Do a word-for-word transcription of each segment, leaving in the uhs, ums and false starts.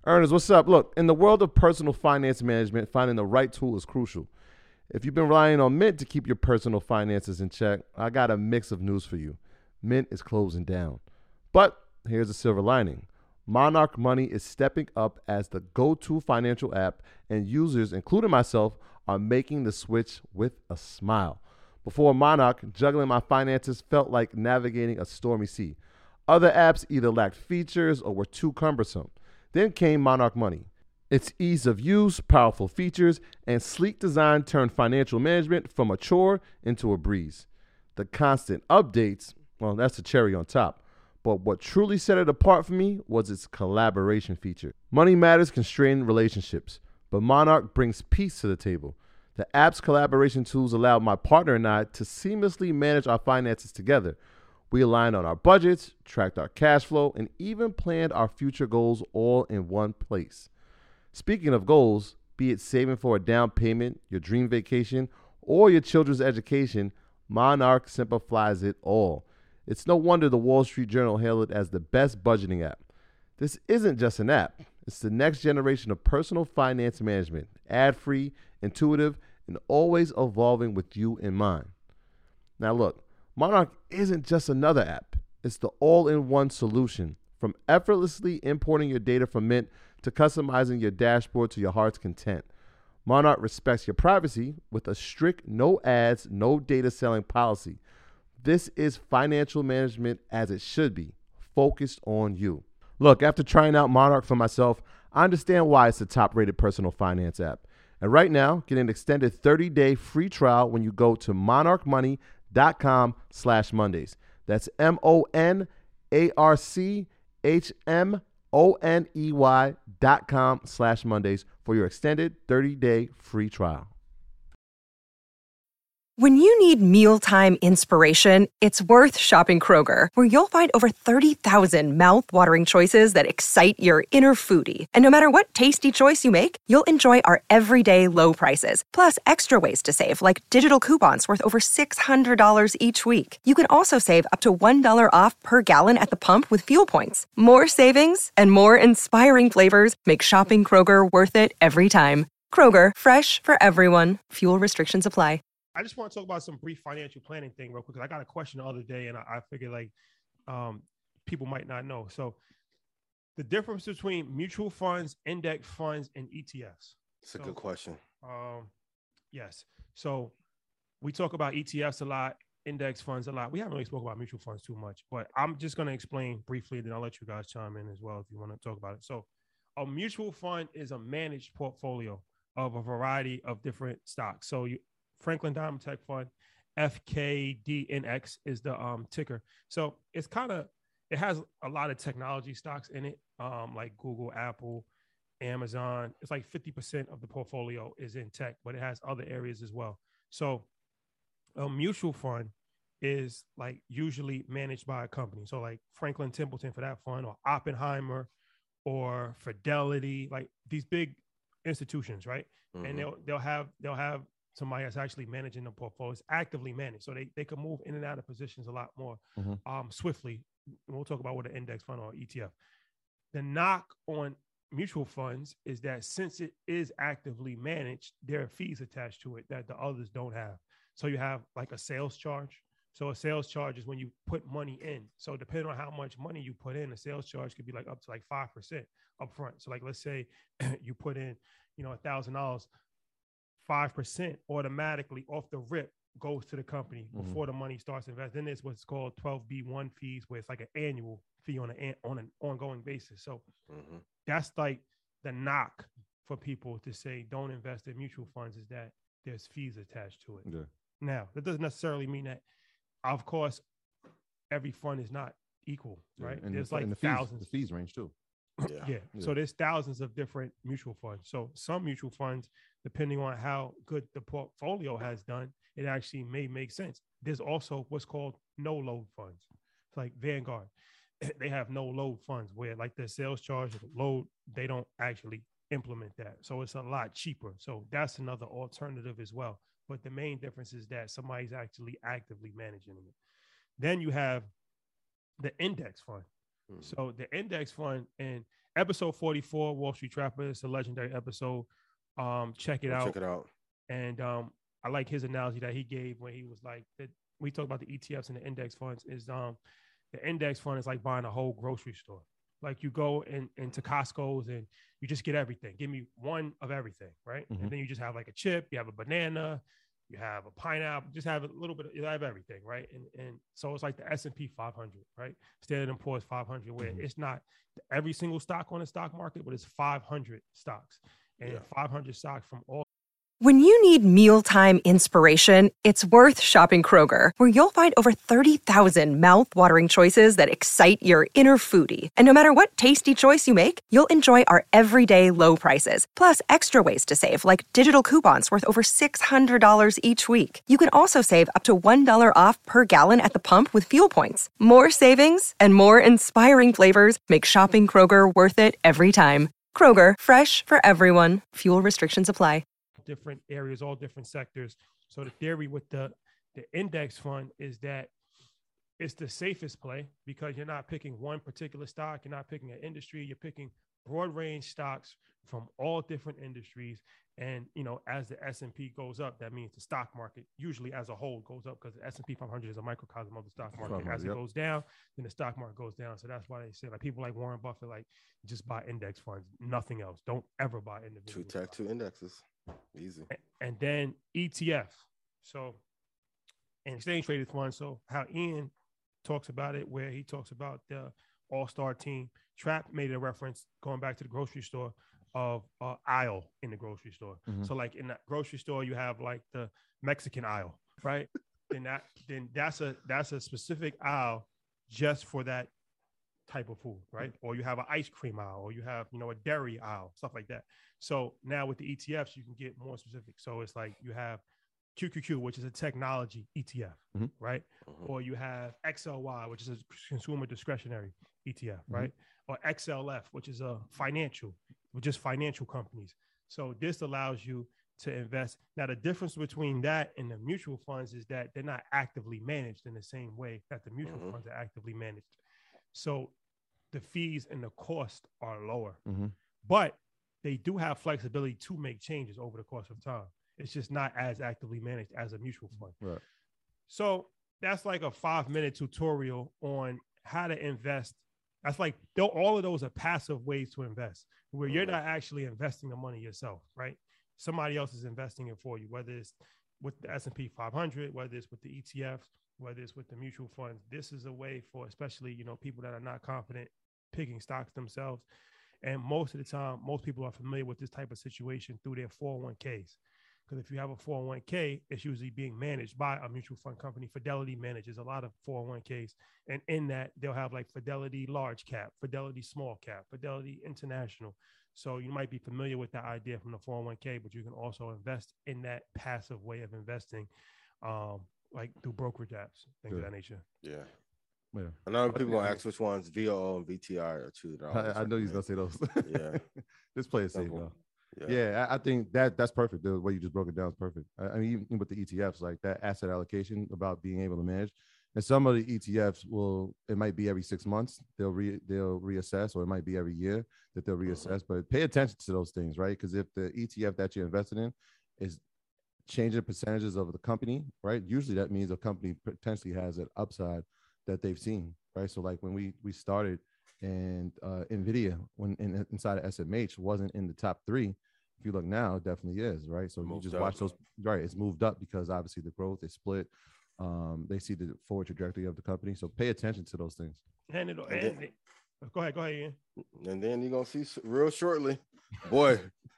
Ernest, what's up? Look, in the world of personal finance management, finding the right tool is crucial. If you've been relying on Mint to keep your personal finances in check, I got a mix of news for you. Mint is closing down. But here's a silver lining. Monarch Money is stepping up as the go-to financial app, and users, including myself, are making the switch with a smile. Before Monarch, juggling my finances felt like navigating a stormy sea. Other apps either lacked features or were too cumbersome. Then came Monarch Money. Its ease of use, powerful features, and sleek design turned financial management from a chore into a breeze. The constant updates, well, that's the cherry on top. But what truly set it apart for me was its collaboration feature. Money matters constrain relationships, but Monarch brings peace to the table. The app's collaboration tools allow my partner and I to seamlessly manage our finances together. We aligned on our budgets, tracked our cash flow, and even planned our future goals all in one place. Speaking of goals, be it saving for a down payment, your dream vacation, or your children's education, Monarch simplifies it all. It's no wonder the Wall Street Journal hailed it as the best budgeting app. This isn't just an app. It's the next generation of personal finance management, ad-free, intuitive, and always evolving with you in mind. Now look, Monarch isn't just another app. It's the all-in-one solution. From effortlessly importing your data from Mint to customizing your dashboard to your heart's content. Monarch respects your privacy with a strict no ads, no data selling policy. This is financial management as it should be, focused on you. Look, after trying out Monarch for myself, I understand why it's the top-rated personal finance app. And right now, get an extended thirty-day free trial when you go to monarchmoney.com slash Mondays. That's M-O-N-A-R-C-H-M-O-N-E-Y dot com slash Mondays for your extended thirty-day free trial. When you need mealtime inspiration, it's worth shopping Kroger, where you'll find over thirty thousand mouth-watering choices that excite your inner foodie. And no matter what tasty choice you make, you'll enjoy our everyday low prices, plus extra ways to save, like digital coupons worth over six hundred dollars each week. You can also save up to one dollar off per gallon at the pump with fuel points. More savings and more inspiring flavors make shopping Kroger worth it every time. Kroger, fresh for everyone. Fuel restrictions apply. I just want to talk about some brief financial planning thing real quick, because I got a question the other day and I, I figured like um, people might not know. So the difference between mutual funds, index funds, and E T Fs. That's a so, good question. Um, yes. So we talk about E T Fs a lot, index funds a lot. We haven't really spoken about mutual funds too much, but I'm just going to explain briefly, then I'll let you guys chime in as well if you want to talk about it. So a mutual fund is a managed portfolio of a variety of different stocks. So you Franklin Diamond Tech Fund, F K D N X is the um, ticker. So it's kind of, it has a lot of technology stocks in it, um, like Google, Apple, Amazon. It's like fifty percent of the portfolio is in tech, but it has other areas as well. So a mutual fund is like usually managed by a company. So like Franklin Templeton for that fund, or Oppenheimer, or Fidelity, like these big institutions, right? Mm-hmm. And they'll they'll have they'll have somebody that's actually managing the portfolio. It's actively managed, so they, they can move in and out of positions a lot more mm-hmm. um, swiftly. We'll talk about what an index fund or E T F. The knock on mutual funds is that since it is actively managed, there are fees attached to it that the others don't have. So you have like a sales charge. So a sales charge is when you put money in. So depending on how much money you put in, a sales charge could be like up to like five percent upfront. So like, let's say you put in, you know, a thousand dollars, five percent automatically off the rip goes to the company before mm-hmm. the money starts investing. Then there's what's called twelve B one fees, where it's like an annual fee on an on an ongoing basis. So mm-hmm. that's like the knock for people to say don't invest in mutual funds, is that there's fees attached to it. Yeah. Now, that doesn't necessarily mean that, of course, every fund is not equal, right? Yeah, and there's the, like and the thousands. Fees, the fees range too. Yeah. yeah. yeah. So there's thousands of different mutual funds. So some mutual funds, depending on how good the portfolio has done, it actually may make sense. There's also what's called no load funds. It's like Vanguard. They have no load funds where like the sales charge and load, they don't actually implement that. So it's a lot cheaper. So that's another alternative as well. But the main difference is that somebody's actually actively managing it. Then you have the index fund. Mm-hmm. So the index fund, and episode forty-four, Wall Street Trapper. It's a legendary episode. Um, check it Go out. Check it out. And um, I like his analogy that he gave when he was like that. We talk about the E T Fs and the index funds. Is um, the index fund is like buying a whole grocery store. Like you go in, into Costco's and you just get everything. Give me one of everything, right? Mhm. And then you just have like a chip, you have a banana, you have a pineapple, just have a little bit of, you have everything, right? And and so it's like the S and P five hundred, right? Standard and Poor's five hundred, where Mhm. it's not every single stock on the stock market, but it's five hundred stocks. And Yeah. five hundred stocks from all. When you need mealtime inspiration, it's worth shopping Kroger, where you'll find over thirty thousand mouth-watering choices that excite your inner foodie. And no matter what tasty choice you make, you'll enjoy our everyday low prices, plus extra ways to save, like digital coupons worth over six hundred dollars each week. You can also save up to one dollar off per gallon at the pump with fuel points. More savings and more inspiring flavors make shopping Kroger worth it every time. Kroger, fresh for everyone. Fuel restrictions apply. Different areas, all different sectors. So the theory with the the index fund is that it's the safest play because you're not picking one particular stock, you're not picking an industry, you're picking broad range stocks from all different industries. And you know, as the S and P goes up, that means the stock market usually as a whole goes up because the S and P five hundred is a microcosm of the stock market. As it Yep. goes down, then the stock market goes down. So that's why they say like people like Warren Buffett, like just buy index funds, nothing else. Don't ever buy Two individual tech, stocks. two indexes. Easy. And then E T F. So, and exchange traded funds. So, how Ian talks about it, where he talks about the all star team. Trap made a reference going back to the grocery store of uh, aisle in the grocery store. Mhm. So, like in the grocery store, you have like the Mexican aisle, right? then that then that's a that's a specific aisle just for that type of food, right? Or you have an ice cream aisle, or you have, you know, a dairy aisle, stuff like that. So now with the E T Fs, you can get more specific. So it's like you have Q Q Q, which is a technology E T F, Mhm. right? Mhm. Or you have X L Y, which is a consumer discretionary E T F, Mhm. right? Or X L F, which is a financial, which is financial companies. So this allows you to invest. Now, the difference between that and the mutual funds is that they're not actively managed in the same way that the mutual Mhm. funds are actively managed. So the fees and the cost are lower, Mhm. but they do have flexibility to make changes over the course of time. It's just not as actively managed as a mutual fund. Right. So that's like a five minute tutorial on how to invest. That's like though all of those are passive ways to invest where you're Mhm. not actually investing the money yourself, right? Somebody else is investing it for you, whether it's with the S and P five hundred, whether it's with the E T Fs, whether it's with the mutual funds. This is a way for especially, you know, people that are not confident picking stocks themselves. And most of the time, most people are familiar with this type of situation through their four oh one k's. Because if you have a four oh one k, it's usually being managed by a mutual fund company. Fidelity manages a lot of four oh one k's. And in that, they'll have like Fidelity large cap, Fidelity small cap, Fidelity international. So you might be familiar with that idea from the four oh one k, but you can also invest in that passive way of investing, um, like through brokerage apps, things Good. of that nature. Yeah. Yeah. I know But people yeah, gonna I ask which ones V O O and V T I are two that I, always I, I know he's gonna recommend. say those. Yeah. Just play it safe, Simple. though. Yeah. Yeah, I, I think that that's perfect. The way you just broke it down is perfect. I, I mean, even with the E T Fs, like that asset allocation about being able to manage. And some of the E T Fs will, it might be every six months they'll re they'll reassess, or it might be every year that they'll reassess. But pay attention to those things, right? Because if the E T F that you're invested in is changing percentages of the company, right? Usually that means a company potentially has an upside that they've seen, right? So like when we we started, and uh, Nvidia when in, inside of S M H wasn't in the top three. If you look now, it definitely is, right? So Moved you just up. watch those, right? It's moved up because obviously the growth is split. Um, they see the forward trajectory of the company, so pay attention to those things. And it, And and then- it, go ahead, go ahead, Ian. And then you're gonna see s- real shortly, boy,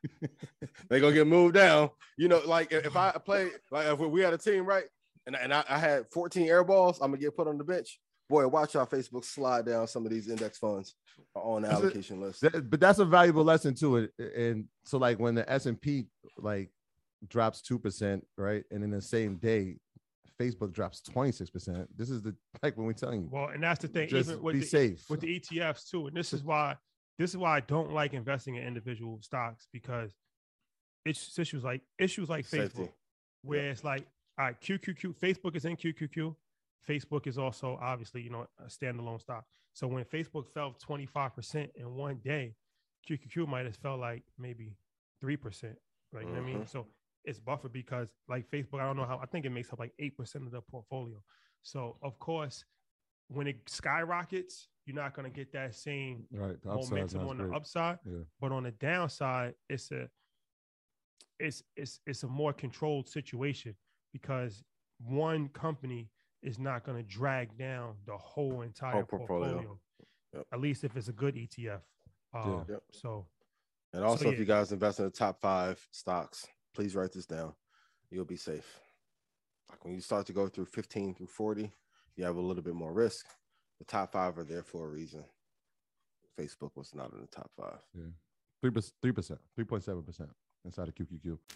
they gonna get moved down. You know, like if if I play, like if we had a team, right, and, and I, I had fourteen air balls, I'm gonna get put on the bench. Boy, watch our Facebook slide down some of these index funds on the That's it. allocation list. That- but that's a valuable lesson too. And, and so like when the S and P like drops two percent, right, and in the same day, Facebook drops twenty-six percent. This is the like when we're telling you, Well, and that's the thing. just Even with be the, safe. with the E T Fs too, and this is why this is why I don't like investing in individual stocks because it's issues like issues like Facebook, Safety. where it's like, all right, Q Q Q, Facebook is in Q Q Q. Facebook is also obviously, you know, a standalone stock. So when Facebook fell twenty-five percent in one day, Q Q Q might have felt like maybe three percent. Like, you know what I mean? Mhm. So it's buffered because like Facebook, I don't know how, I think it makes up like eight percent of the portfolio. So of course, when it skyrockets, you're not going to get that same Right. The upside's momentum not on great. the upside. Yeah. But on the downside, it's a it's it's it's a more controlled situation because one company is not going to drag down the whole entire Whole portfolio. portfolio. Yep. At least if it's a good E T F. Uh, Yeah. Yep. So And also, So, if you yeah. guys invest in the top five stocks, please write this down. You'll be safe. Like when you start to go through fifteen through forty, you have a little bit more risk. The top five are there for a reason. Facebook was not in the top five. Yeah. Three percent, three percent, three point seven percent inside of Q Q Q.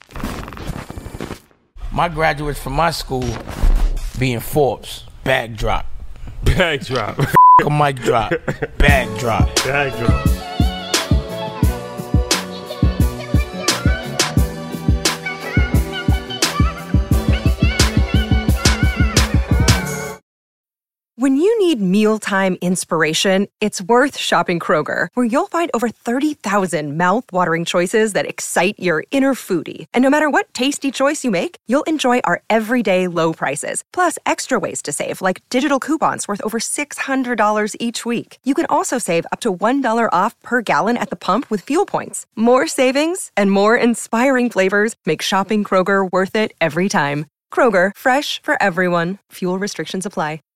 My graduates from my school being Forbes, bag drop. bag drop. A mic drop, bag drop. bag drop. When you need mealtime inspiration, it's worth shopping Kroger, where you'll find over thirty thousand mouthwatering choices that excite your inner foodie. And no matter what tasty choice you make, you'll enjoy our everyday low prices, plus extra ways to save, like digital coupons worth over six hundred dollars each week. You can also save up to one dollar off per gallon at the pump with fuel points. More savings and more inspiring flavors make shopping Kroger worth it every time. Kroger, fresh for everyone. Fuel restrictions apply.